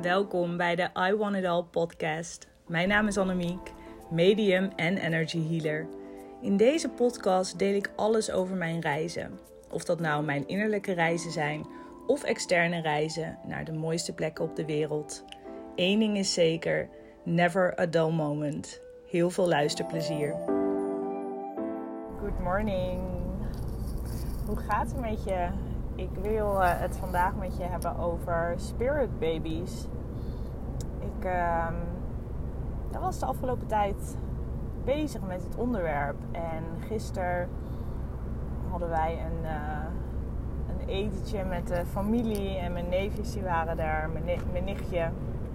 Welkom bij de I Want It All podcast. Mijn naam is Annemiek, medium en energy healer. In deze podcast deel ik alles over mijn reizen. Of dat nou mijn innerlijke reizen zijn of externe reizen naar de mooiste plekken op de wereld. Eén ding is zeker, never a dull moment. Heel veel luisterplezier. Good morning. Hoe gaat het met je? Ik wil het vandaag met je hebben over spirit babies. Ik was de afgelopen tijd bezig met het onderwerp. En gisteren hadden wij een etentje met de familie. En mijn neefjes die waren daar, mijn nichtje.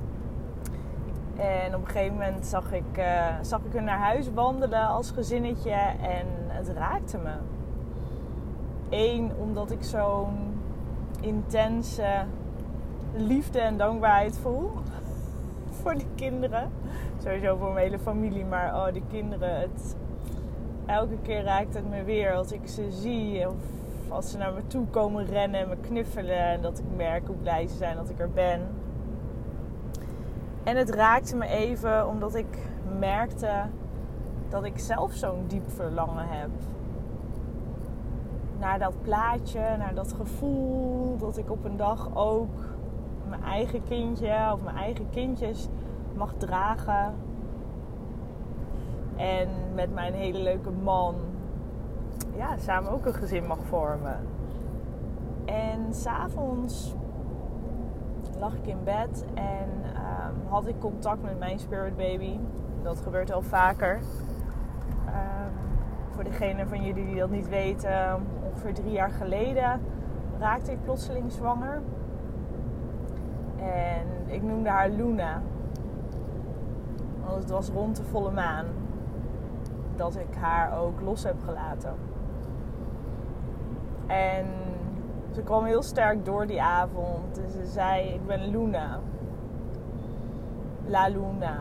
En op een gegeven moment zag ik hun naar huis wandelen als gezinnetje. En het raakte me. Eén, omdat ik zo'n intense liefde en dankbaarheid voel voor de kinderen. Sowieso voor mijn hele familie, maar de kinderen. Elke keer raakt het me weer als ik ze zie. Of als ze naar me toe komen rennen en me knuffelen. En dat ik merk hoe blij ze zijn dat ik er ben. En het raakte me even omdat ik merkte dat ik zelf zo'n diep verlangen heb. Naar dat plaatje, naar dat gevoel dat ik op een dag ook mijn eigen kindje of mijn eigen kindjes mag dragen. En met mijn hele leuke man samen ook een gezin mag vormen. En 's avonds lag ik in bed en had ik contact met mijn spirit baby. Dat gebeurt wel vaker. Voor degenen van jullie die dat niet weten, ongeveer 3 jaar geleden raakte ik plotseling zwanger. En ik noemde haar Luna. Want het was rond de volle maan dat ik haar ook los heb gelaten. En ze kwam heel sterk door die avond. En ze zei, ik ben Luna. La Luna.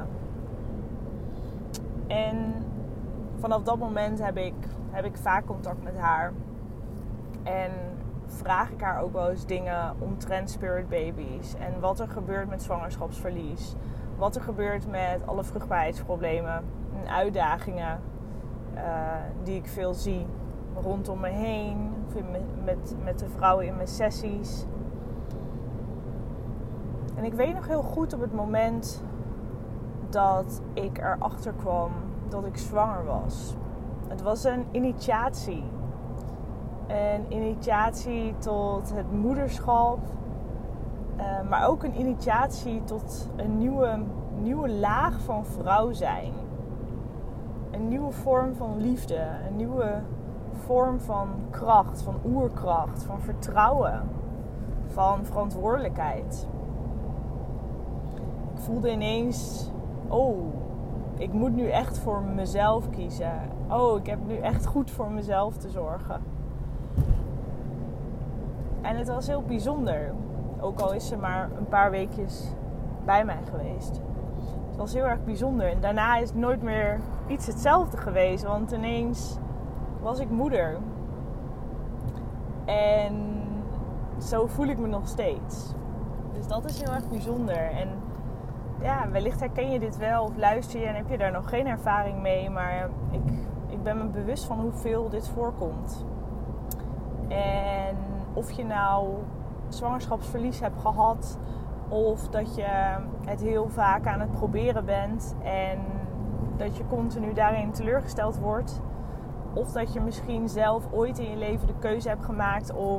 En vanaf dat moment heb ik vaak contact met haar. En vraag ik haar ook wel eens dingen omtrent spirit babies. En wat er gebeurt met zwangerschapsverlies. Wat er gebeurt met alle vruchtbaarheidsproblemen en uitdagingen die ik veel zie rondom me heen. Of met de vrouwen in mijn sessies. En ik weet nog heel goed op het moment dat ik erachter kwam dat ik zwanger was. Het was een initiatie. Een initiatie tot het moederschap. Maar ook een initiatie tot een nieuwe laag van vrouw zijn. Een nieuwe vorm van liefde. Een nieuwe vorm van kracht, van oerkracht, van vertrouwen. Van verantwoordelijkheid. Ik voelde ineens, ik moet nu echt voor mezelf kiezen. Ik heb nu echt goed voor mezelf te zorgen. En het was heel bijzonder. Ook al is ze maar een paar weekjes bij mij geweest. Het was heel erg bijzonder. En daarna is nooit meer iets hetzelfde geweest. Want ineens was ik moeder. En zo voel ik me nog steeds. Dus dat is heel erg bijzonder. En ja, wellicht herken je dit wel of luister je en heb je daar nog geen ervaring mee. Maar ik ben me bewust van hoeveel dit voorkomt. En of je nou zwangerschapsverlies hebt gehad of dat je het heel vaak aan het proberen bent en dat je continu daarin teleurgesteld wordt. Of dat je misschien zelf ooit in je leven de keuze hebt gemaakt om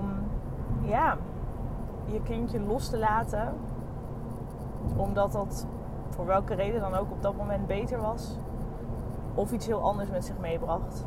je kindje los te laten. Omdat dat voor welke reden dan ook op dat moment beter was. Of iets heel anders met zich meebracht.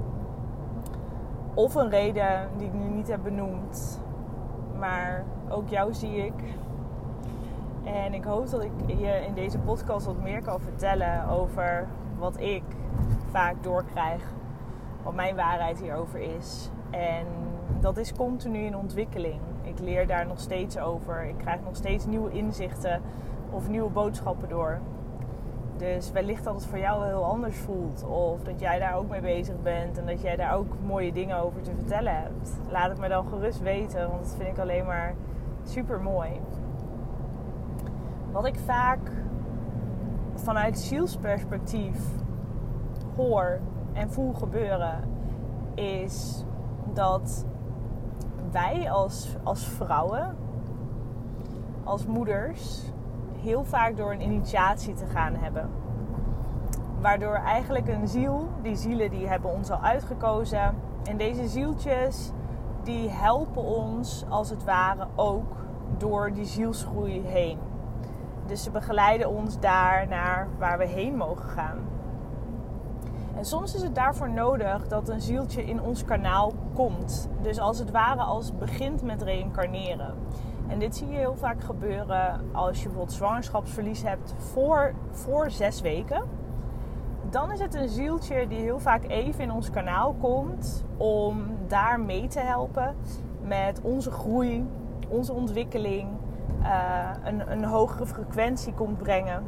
Of een reden die ik nu niet heb benoemd. Maar ook jou zie ik. En ik hoop dat ik je in deze podcast wat meer kan vertellen over wat ik vaak doorkrijg. Wat mijn waarheid hierover is. En dat is continu in ontwikkeling. Ik leer daar nog steeds over. Ik krijg nog steeds nieuwe inzichten of nieuwe boodschappen door. Dus wellicht dat het voor jou wel heel anders voelt. Of dat jij daar ook mee bezig bent. En dat jij daar ook mooie dingen over te vertellen hebt. Laat het me dan gerust weten. Want dat vind ik alleen maar super mooi. Wat ik vaak vanuit zielsperspectief hoor en voel gebeuren, is dat wij als vrouwen, als moeders, heel vaak door een initiatie te gaan hebben. Waardoor eigenlijk een ziel, die zielen die hebben ons al uitgekozen. En deze zieltjes die helpen ons als het ware ook door die zielsgroei heen. Dus ze begeleiden ons daar naar waar we heen mogen gaan. En soms is het daarvoor nodig dat een zieltje in ons kanaal komt. Dus als het ware als begint met reïncarneren. En dit zie je heel vaak gebeuren als je bijvoorbeeld zwangerschapsverlies hebt voor 6 weken. Dan is het een zieltje die heel vaak even in ons kanaal komt om daar mee te helpen met onze groei, onze ontwikkeling, een hogere frequentie komt brengen.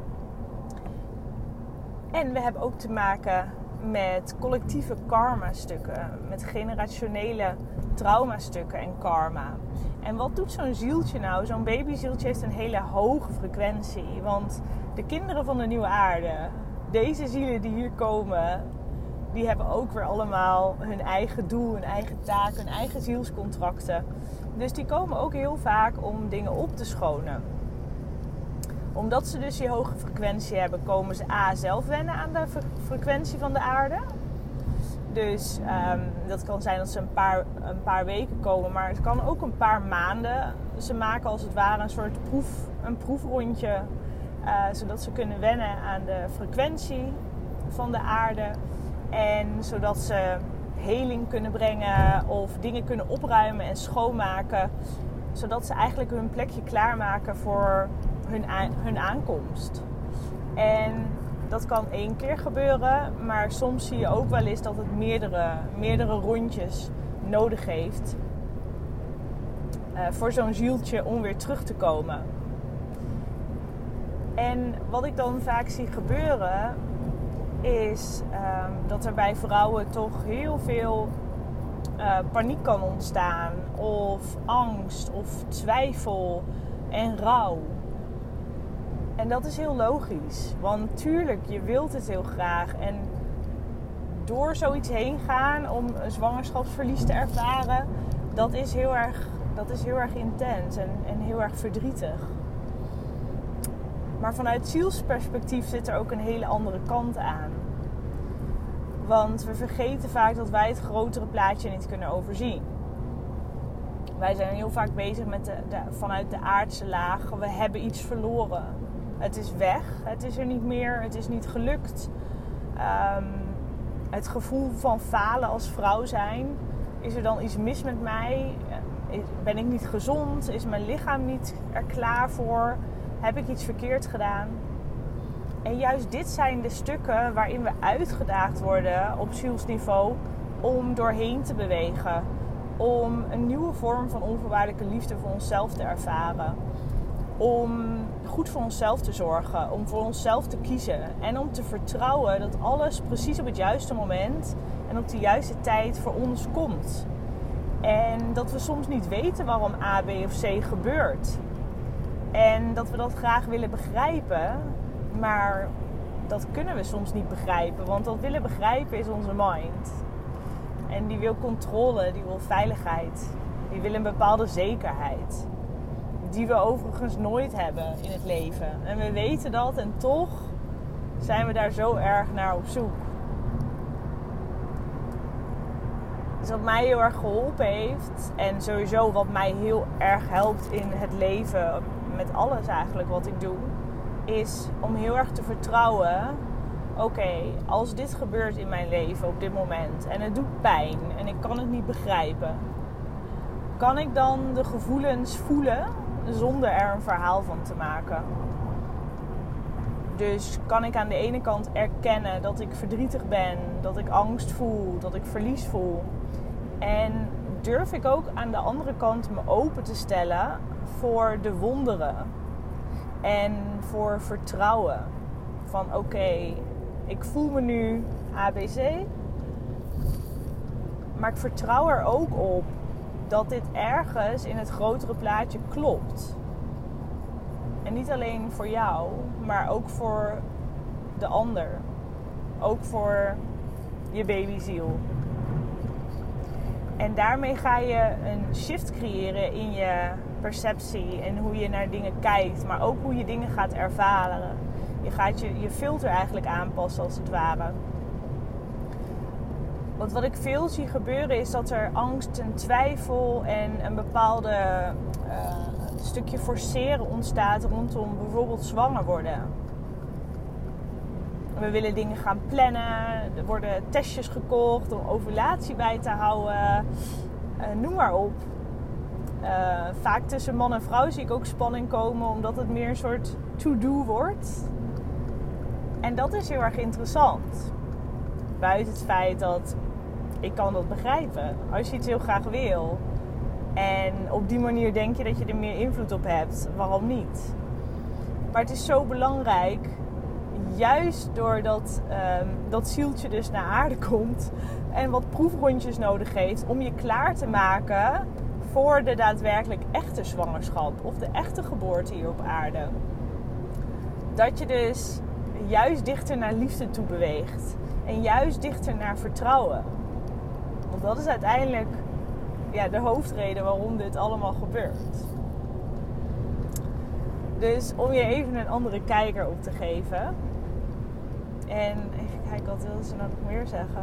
En we hebben ook te maken met collectieve karma-stukken, met generationele traumastukken en karma. En wat doet zo'n zieltje nou? Zo'n babyzieltje heeft een hele hoge frequentie, want de kinderen van de nieuwe aarde, deze zielen die hier komen, die hebben ook weer allemaal hun eigen doel, hun eigen taak, hun eigen zielscontracten. Dus die komen ook heel vaak om dingen op te schonen. Omdat ze dus die hoge frequentie hebben, komen ze zelf wennen aan de frequentie van de aarde. Dus dat kan zijn dat ze een paar weken komen, maar het kan ook een paar maanden. Ze maken als het ware een soort proefrondje, zodat ze kunnen wennen aan de frequentie van de aarde. En zodat ze heling kunnen brengen of dingen kunnen opruimen en schoonmaken. Zodat ze eigenlijk hun plekje klaarmaken voor hun aankomst. En dat kan 1 keer gebeuren, maar soms zie je ook wel eens dat het meerdere rondjes nodig heeft voor zo'n zieltje om weer terug te komen. En wat ik dan vaak zie gebeuren is dat er bij vrouwen toch heel veel paniek kan ontstaan, of angst, of twijfel en rouw. En dat is heel logisch, want tuurlijk, je wilt het heel graag. En door zoiets heen gaan om een zwangerschapsverlies te ervaren, dat is heel erg intens en heel erg verdrietig. Maar vanuit zielsperspectief zit er ook een hele andere kant aan. Want we vergeten vaak dat wij het grotere plaatje niet kunnen overzien. Wij zijn heel vaak bezig met vanuit de aardse laag. We hebben iets verloren. Het is weg. Het is er niet meer. Het is niet gelukt. Het gevoel van falen als vrouw zijn. Is er dan iets mis met mij? Ben ik niet gezond? Is mijn lichaam niet er klaar voor? Heb ik iets verkeerd gedaan? En juist dit zijn de stukken waarin we uitgedaagd worden op zielsniveau om doorheen te bewegen. Om een nieuwe vorm van onvoorwaardelijke liefde voor onszelf te ervaren. Om goed voor onszelf te zorgen. Om voor onszelf te kiezen. En om te vertrouwen dat alles precies op het juiste moment en op de juiste tijd voor ons komt. En dat we soms niet weten waarom A, B of C gebeurt. En dat we dat graag willen begrijpen. Maar dat kunnen we soms niet begrijpen. Want dat willen begrijpen is onze mind. En die wil controle, die wil veiligheid. Die wil een bepaalde zekerheid. Die we overigens nooit hebben in het leven. En we weten dat en toch zijn we daar zo erg naar op zoek. Dus wat mij heel erg geholpen heeft, en sowieso wat mij heel erg helpt in het leven, met alles eigenlijk wat ik doe, is om heel erg te vertrouwen. Oké, als dit gebeurt in mijn leven op dit moment en het doet pijn en ik kan het niet begrijpen, kan ik dan de gevoelens voelen zonder er een verhaal van te maken? Dus kan ik aan de ene kant erkennen dat ik verdrietig ben, dat ik angst voel, dat ik verlies voel. En durf ik ook aan de andere kant me open te stellen voor de wonderen. En voor vertrouwen. Van oké, ik voel me nu ABC. Maar ik vertrouw er ook op dat dit ergens in het grotere plaatje klopt. En niet alleen voor jou, maar ook voor de ander. Ook voor je babyziel. En daarmee ga je een shift creëren in je perceptie en hoe je naar dingen kijkt. Maar ook hoe je dingen gaat ervaren. Je gaat je filter eigenlijk aanpassen als het ware. Want wat ik veel zie gebeuren is dat er angst en twijfel en een bepaalde stukje forceren ontstaat rondom bijvoorbeeld zwanger worden. We willen dingen gaan plannen. Er worden testjes gekocht om ovulatie bij te houden. Noem maar op. Vaak tussen man en vrouw zie ik ook spanning komen, omdat het meer een soort to-do wordt. En dat is heel erg interessant. Buiten het feit dat ik kan dat begrijpen. Als je iets heel graag wil en op die manier denk je dat je er meer invloed op hebt, waarom niet? Maar het is zo belangrijk, juist doordat dat zieltje dus naar aarde komt en wat proefrondjes nodig heeft om je klaar te maken voor de daadwerkelijk echte zwangerschap of de echte geboorte hier op aarde. Dat je dus juist dichter naar liefde toe beweegt en juist dichter naar vertrouwen. Want dat is uiteindelijk de hoofdreden waarom dit allemaal gebeurt. Dus om je even een andere kijker op te geven. En even kijken, wat wilden ze nou nog meer zeggen?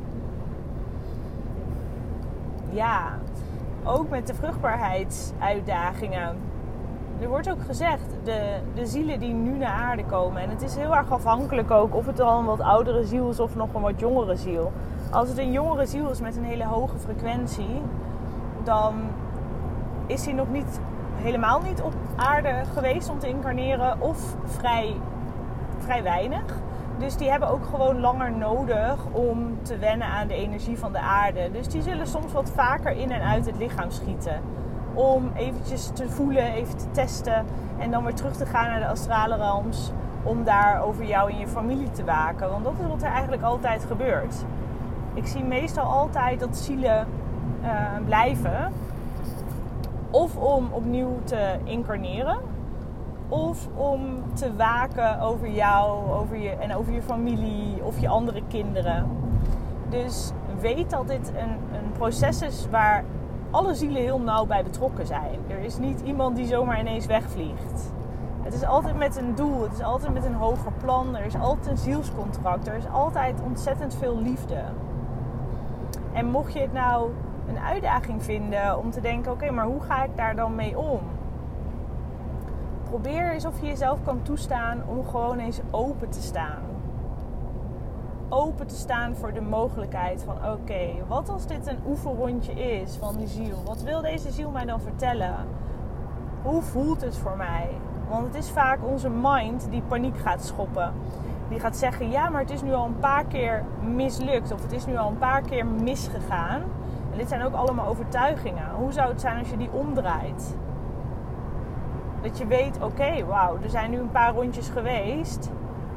Ja, ook met de vruchtbaarheidsuitdagingen. Er wordt ook gezegd, de zielen die nu naar aarde komen. En het is heel erg afhankelijk ook of het al een wat oudere ziel is of nog een wat jongere ziel. Als het een jongere ziel is met een hele hoge frequentie, dan is hij nog helemaal niet op aarde geweest om te incarneren of vrij weinig. Dus die hebben ook gewoon langer nodig om te wennen aan de energie van de aarde. Dus die zullen soms wat vaker in en uit het lichaam schieten. Om eventjes te voelen, even te testen. En dan weer terug te gaan naar de astrale realms. Om daar over jou en je familie te waken. Want dat is wat er eigenlijk altijd gebeurt. Ik zie meestal altijd dat zielen blijven. Of om opnieuw te incarneren. Of om te waken over jou over je familie of je andere kinderen. Dus weet dat dit een proces is waar alle zielen heel nauw bij betrokken zijn. Er is niet iemand die zomaar ineens wegvliegt. Het is altijd met een doel. Het is altijd met een hoger plan. Er is altijd een zielscontract. Er is altijd ontzettend veel liefde. En mocht je het nou een uitdaging vinden om te denken, oké, maar hoe ga ik daar dan mee om? Probeer eens of je jezelf kan toestaan om gewoon eens open te staan. Open te staan voor de mogelijkheid van oké, wat als dit een oefenrondje is van die ziel? Wat wil deze ziel mij dan vertellen? Hoe voelt het voor mij? Want het is vaak onze mind die paniek gaat schoppen. Die gaat zeggen, ja, maar het is nu al een paar keer mislukt. Of het is nu al een paar keer misgegaan. En dit zijn ook allemaal overtuigingen. Hoe zou het zijn als je die omdraait? Dat je weet, oké, wauw, er zijn nu een paar rondjes geweest.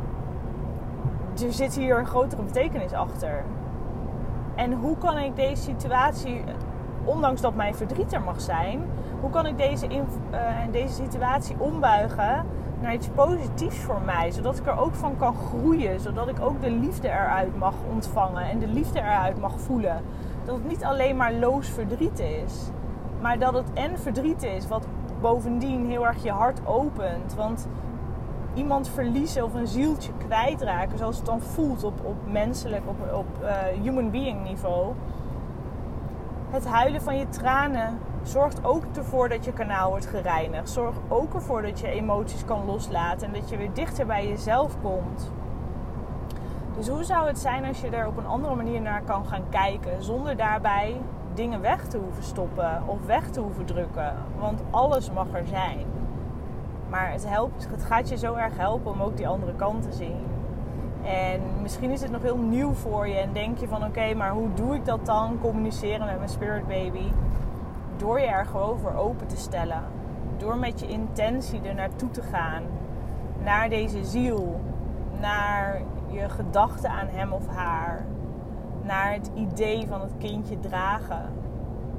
Er zit hier een grotere betekenis achter. En hoe kan ik deze situatie, ondanks dat mijn verdriet er mag zijn, hoe kan ik deze situatie ombuigen naar iets positiefs voor mij? Zodat ik er ook van kan groeien. Zodat ik ook de liefde eruit mag ontvangen en de liefde eruit mag voelen. Dat het niet alleen maar loos verdriet is. Maar dat het en verdriet is wat bovendien heel erg je hart opent. Want iemand verliezen of een zieltje kwijtraken, zoals het dan voelt op menselijk, op human being niveau. Het huilen van je tranen zorgt ook ervoor dat je kanaal wordt gereinigd. Zorgt ook ervoor dat je emoties kan loslaten en dat je weer dichter bij jezelf komt. Dus hoe zou het zijn als je er op een andere manier naar kan gaan kijken, zonder daarbij dingen weg te hoeven stoppen of weg te hoeven drukken? Want alles mag er zijn. Maar het gaat je zo erg helpen om ook die andere kant te zien. En misschien is het nog heel nieuw voor je en denk je van oké, maar hoe doe ik dat dan? Communiceren met mijn spirit baby. Door je er gewoon voor open te stellen. Door met je intentie er naartoe te gaan. Naar deze ziel. Naar je gedachten aan hem of haar. Naar het idee van het kindje dragen.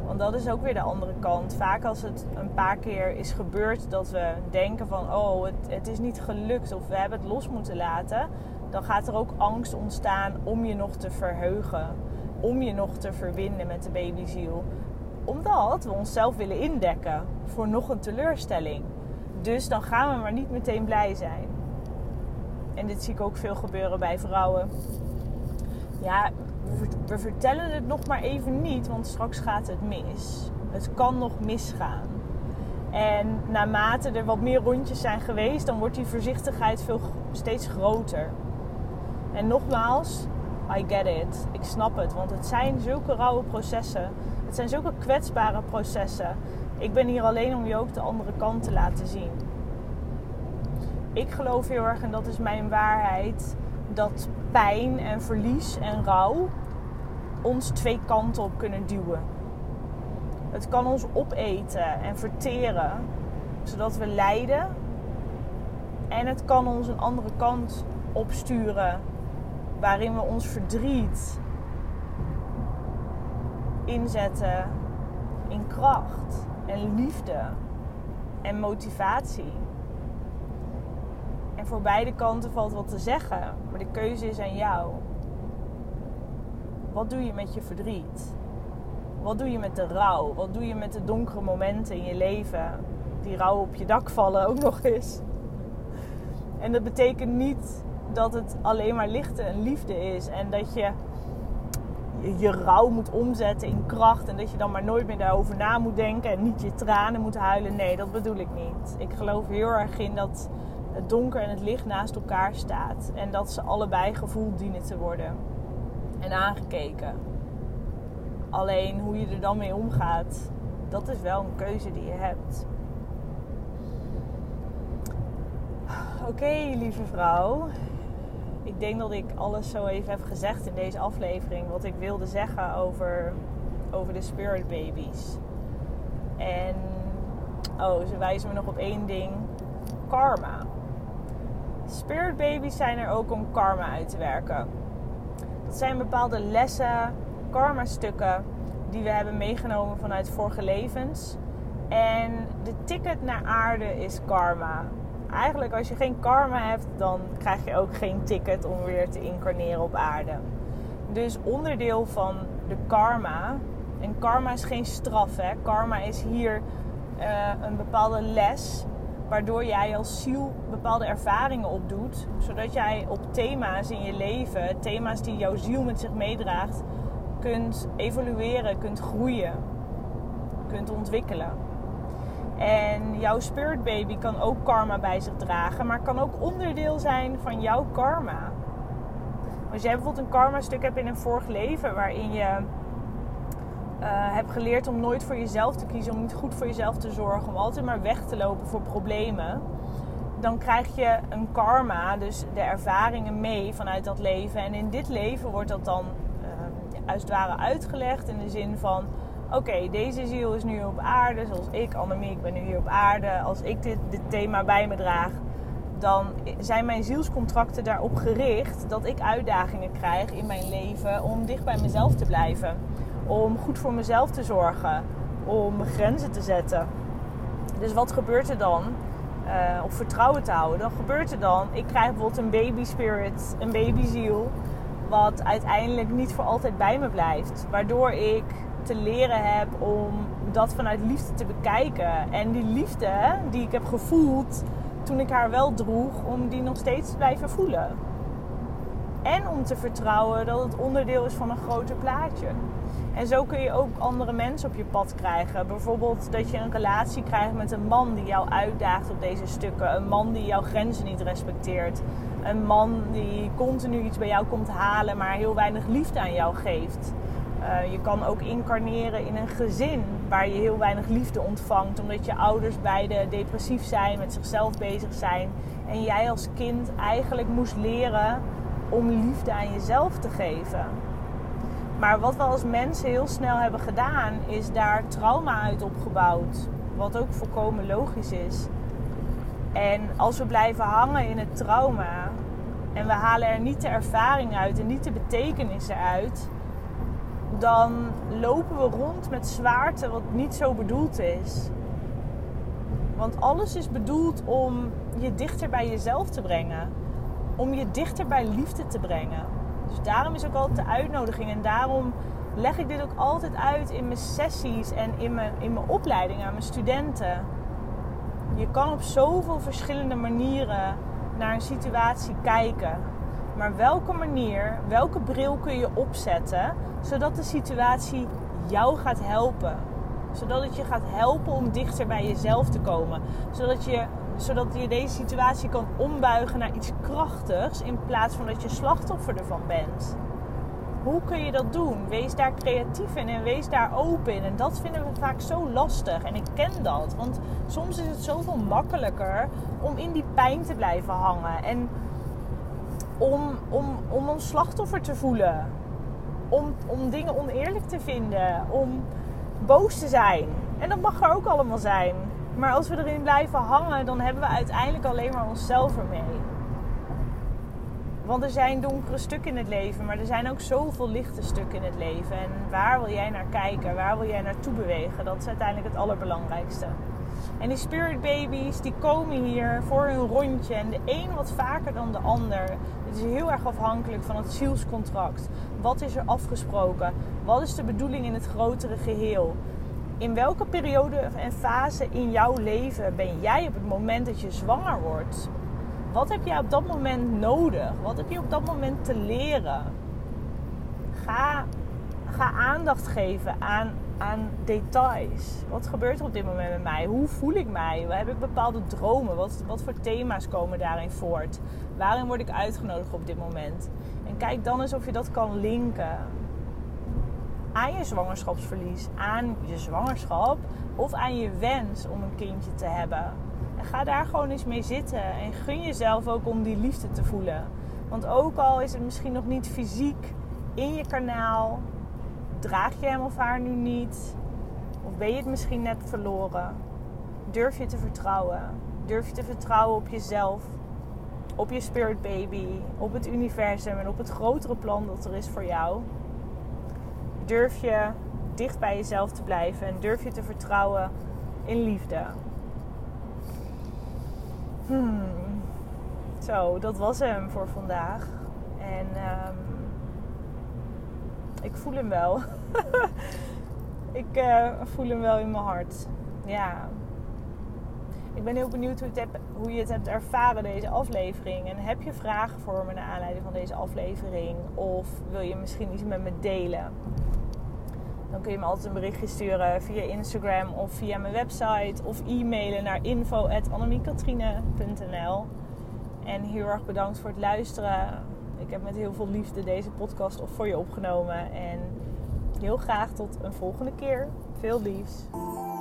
Want dat is ook weer de andere kant. Vaak als het een paar keer is gebeurd dat we denken van... oh, het is niet gelukt of we hebben het los moeten laten... dan gaat er ook angst ontstaan om je nog te verheugen. Om je nog te verbinden met de babyziel. Omdat we onszelf willen indekken voor nog een teleurstelling. Dus dan gaan we maar niet meteen blij zijn. En dit zie ik ook veel gebeuren bij vrouwen. Ja, we vertellen het nog maar even niet, want straks gaat het mis. Het kan nog misgaan. En naarmate er wat meer rondjes zijn geweest, dan wordt die voorzichtigheid steeds groter. En nogmaals, I get it. Ik snap het, want het zijn zulke rauwe processen. Het zijn zulke kwetsbare processen. Ik ben hier alleen om je ook de andere kant te laten zien. Ik geloof heel erg, en dat is mijn waarheid, dat pijn en verlies en rouw ons twee kanten op kunnen duwen. Het kan ons opeten en verteren, zodat we lijden. En het kan ons een andere kant opsturen, waarin we ons verdriet inzetten in kracht en liefde en motivatie. En voor beide kanten valt wat te zeggen, maar de keuze is aan jou. Wat doe je met je verdriet? Wat doe je met de rouw? Wat doe je met de donkere momenten in je leven? Die rouw op je dak vallen ook nog eens. En dat betekent niet dat het alleen maar liefde en liefde is. En dat je rouw moet omzetten in kracht. En dat je dan maar nooit meer daarover na moet denken. En niet je tranen moet huilen. Nee, dat bedoel ik niet. Ik geloof heel erg in dat het donker en het licht naast elkaar staat. En dat ze allebei gevoeld dienen te worden. En aangekeken. Alleen hoe je er dan mee omgaat, dat is wel een keuze die je hebt. Oké, lieve vrouw. Ik denk dat ik alles zo even heb gezegd in deze aflevering. Wat ik wilde zeggen over de spirit babies. En ze wijzen me nog op één ding. Karma. Spirit babies zijn er ook om karma uit te werken. Dat zijn bepaalde lessen, karma-stukken die we hebben meegenomen vanuit vorige levens. En de ticket naar aarde is karma. Eigenlijk als je geen karma hebt, dan krijg je ook geen ticket om weer te incarneren op aarde. Dus onderdeel van de karma, en karma is geen straf, hè. Karma is hier een bepaalde les, waardoor jij als ziel bepaalde ervaringen opdoet, zodat jij op thema's in je leven, thema's die jouw ziel met zich meedraagt, kunt evolueren, kunt groeien, kunt ontwikkelen. En jouw spirit baby kan ook karma bij zich dragen, maar kan ook onderdeel zijn van jouw karma. Als jij bijvoorbeeld een karma stuk hebt in een vorig leven waarin je hebt geleerd om nooit voor jezelf te kiezen, om niet goed voor jezelf te zorgen, om altijd maar weg te lopen voor problemen, dan krijg je een karma, dus de ervaringen mee vanuit dat leven. En in dit leven wordt dat dan als het ware uitgelegd in de zin van: oké, deze ziel is nu op aarde, zoals ik, Annemiek, ben nu hier op aarde. Als ik dit thema bij me draag, dan zijn mijn zielscontracten daarop gericht dat ik uitdagingen krijg in mijn leven om dicht bij mezelf te blijven. Om goed voor mezelf te zorgen. Om grenzen te zetten. Dus wat gebeurt er dan? Op vertrouwen te houden. Dan gebeurt er dan, ik krijg bijvoorbeeld een baby spirit, een babyziel, wat uiteindelijk niet voor altijd bij me blijft. Waardoor ik te leren heb om dat vanuit liefde te bekijken. En die liefde die ik heb gevoeld toen ik haar wel droeg, om die nog steeds te blijven voelen. En om te vertrouwen dat het onderdeel is van een groter plaatje. En zo kun je ook andere mensen op je pad krijgen. Bijvoorbeeld dat je een relatie krijgt met een man die jou uitdaagt op deze stukken. Een man die jouw grenzen niet respecteert. Een man die continu iets bij jou komt halen, maar heel weinig liefde aan jou geeft. Je kan ook incarneren in een gezin waar je heel weinig liefde ontvangt. Omdat je ouders beide depressief zijn, met zichzelf bezig zijn. En jij als kind eigenlijk moest leren om liefde aan jezelf te geven. Maar wat we als mensen heel snel hebben gedaan, is daar trauma uit opgebouwd. Wat ook volkomen logisch is. En als we blijven hangen in het trauma en we halen er niet de ervaring uit en niet de betekenis eruit, dan lopen we rond met zwaarte wat niet zo bedoeld is. Want alles is bedoeld om je dichter bij jezelf te brengen. Om je dichter bij liefde te brengen. Dus daarom is ook altijd de uitnodiging. En daarom leg ik dit ook altijd uit in mijn sessies en in mijn opleiding aan mijn studenten. Je kan op zoveel verschillende manieren naar een situatie kijken. Maar welke manier, welke bril kun je opzetten, zodat de situatie jou gaat helpen? Zodat het je gaat helpen om dichter bij jezelf te komen. Zodat je deze situatie kan ombuigen naar iets krachtigs, in plaats van dat je slachtoffer ervan bent. Hoe kun je dat doen? Wees daar creatief in en wees daar open in. En dat vinden we vaak zo lastig. En ik ken dat. Want soms is het zoveel makkelijker om in die pijn te blijven hangen. En om ons slachtoffer te voelen. Om dingen oneerlijk te vinden. Om boos te zijn. En dat mag er ook allemaal zijn. Maar als we erin blijven hangen, dan hebben we uiteindelijk alleen maar onszelf ermee. Want er zijn donkere stukken in het leven, maar er zijn ook zoveel lichte stukken in het leven. En waar wil jij naar kijken? Waar wil jij naartoe bewegen? Dat is uiteindelijk het allerbelangrijkste. En die spirit babies, die komen hier voor hun rondje. En de een wat vaker dan de ander. Het is heel erg afhankelijk van het zielscontract. Wat is er afgesproken? Wat is de bedoeling in het grotere geheel? In welke periode en fase in jouw leven ben jij op het moment dat je zwanger wordt? Wat heb jij op dat moment nodig? Wat heb je op dat moment te leren? Ga aandacht geven aan details. Wat gebeurt er op dit moment met mij? Hoe voel ik mij? Heb ik bepaalde dromen? Wat voor thema's komen daarin voort? Waarin word ik uitgenodigd op dit moment? En kijk dan eens of je dat kan linken aan je zwangerschapsverlies, aan je zwangerschap of aan je wens om een kindje te hebben. En ga daar gewoon eens mee zitten en gun jezelf ook om die liefde te voelen. Want ook al is het misschien nog niet fysiek in je kanaal, draag je hem of haar nu niet, of ben je het misschien net verloren, durf je te vertrouwen. Durf je te vertrouwen op jezelf, op je spirit baby, op het universum en op het grotere plan dat er is voor jou. Durf je dicht bij jezelf te blijven en durf je te vertrouwen in liefde. Zo, dat was hem voor vandaag. En ik voel hem wel. Ik voel hem wel in mijn hart. Ja. Ik ben heel benieuwd hoe je het hebt ervaren, deze aflevering. En heb je vragen voor me naar aanleiding van deze aflevering? Of wil je misschien iets met me delen? Dan kun je me altijd een berichtje sturen via Instagram of via mijn website. Of e-mailen naar info@annemiekatrine.nl. En heel erg bedankt voor het luisteren. Ik heb met heel veel liefde deze podcast voor je opgenomen. En heel graag tot een volgende keer. Veel liefs.